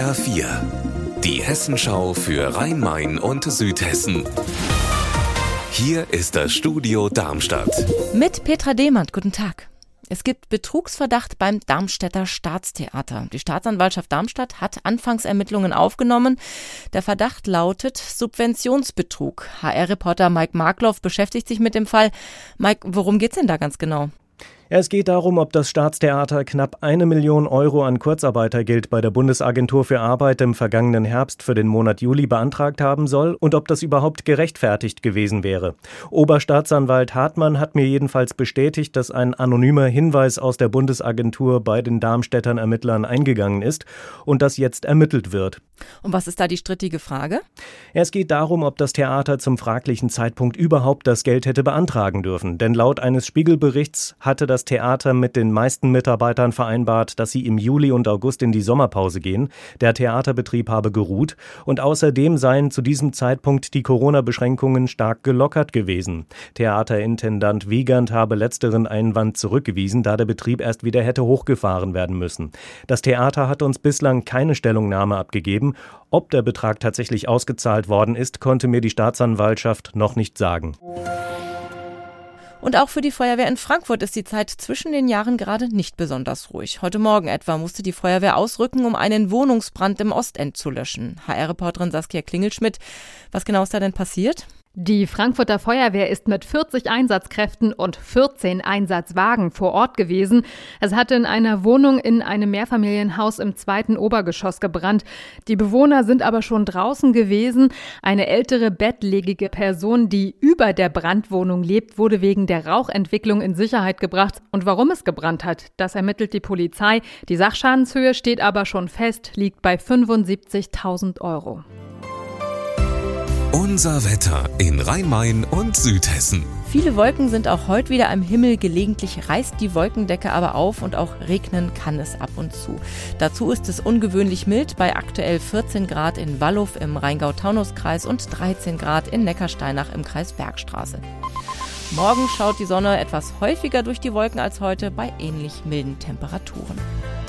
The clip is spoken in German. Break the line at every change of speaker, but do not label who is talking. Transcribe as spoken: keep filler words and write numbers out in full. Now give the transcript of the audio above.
S R vier, die Hessenschau für Rhein-Main und Südhessen. Hier ist das Studio Darmstadt.
Mit Petra Demand, guten Tag. Es gibt Betrugsverdacht beim Darmstädter Staatstheater. Die Staatsanwaltschaft Darmstadt hat Anfangsermittlungen aufgenommen. Der Verdacht lautet Subventionsbetrug. H R-Reporter Mike Markloff beschäftigt sich mit dem Fall. Mike, worum geht's denn da ganz genau?
Es geht darum, ob das Staatstheater knapp eine Million Euro an Kurzarbeitergeld bei der Bundesagentur für Arbeit im vergangenen Herbst für den Monat Juli beantragt haben soll und ob das überhaupt gerechtfertigt gewesen wäre. Oberstaatsanwalt Hartmann hat mir jedenfalls bestätigt, dass ein anonymer Hinweis aus der Bundesagentur bei den Darmstädtern Ermittlern eingegangen ist und dass jetzt ermittelt wird.
Und was ist da die strittige Frage?
Es geht darum, ob das Theater zum fraglichen Zeitpunkt überhaupt das Geld hätte beantragen dürfen. Denn laut eines Spiegelberichts hatte das Theater mit den meisten Mitarbeitern vereinbart, dass sie im Juli und August in die Sommerpause gehen. Der Theaterbetrieb habe geruht und außerdem seien zu diesem Zeitpunkt die Corona-Beschränkungen stark gelockert gewesen. Theaterintendant Wiegand habe letzteren Einwand zurückgewiesen, da der Betrieb erst wieder hätte hochgefahren werden müssen. Das Theater hat uns bislang keine Stellungnahme abgegeben. Ob der Betrag tatsächlich ausgezahlt worden ist, konnte mir die Staatsanwaltschaft noch nicht sagen.
Und auch für die Feuerwehr in Frankfurt ist die Zeit zwischen den Jahren gerade nicht besonders ruhig. Heute Morgen etwa musste die Feuerwehr ausrücken, um einen Wohnungsbrand im Ostend zu löschen. H R-Reporterin Saskia Klingelschmidt, was genau ist da denn passiert?
Die Frankfurter Feuerwehr ist mit vierzig Einsatzkräften und vierzehn Einsatzwagen vor Ort gewesen. Es hatte in einer Wohnung in einem Mehrfamilienhaus im zweiten Obergeschoss gebrannt. Die Bewohner sind aber schon draußen gewesen. Eine ältere bettlägerige Person, die über der Brandwohnung lebt, wurde wegen der Rauchentwicklung in Sicherheit gebracht. Und warum es gebrannt hat, das ermittelt die Polizei. Die Sachschadenshöhe steht aber schon fest, liegt bei fünfundsiebzigtausend Euro.
Unser Wetter in Rhein-Main und Südhessen.
Viele Wolken sind auch heute wieder am Himmel. Gelegentlich reißt die Wolkendecke aber auf und auch regnen kann es ab und zu. Dazu ist es ungewöhnlich mild bei aktuell vierzehn Grad in Wallow im Rheingau-Taunus-Kreis und dreizehn Grad in Neckarsteinach im Kreis Bergstraße. Morgen schaut die Sonne etwas häufiger durch die Wolken als heute bei ähnlich milden Temperaturen.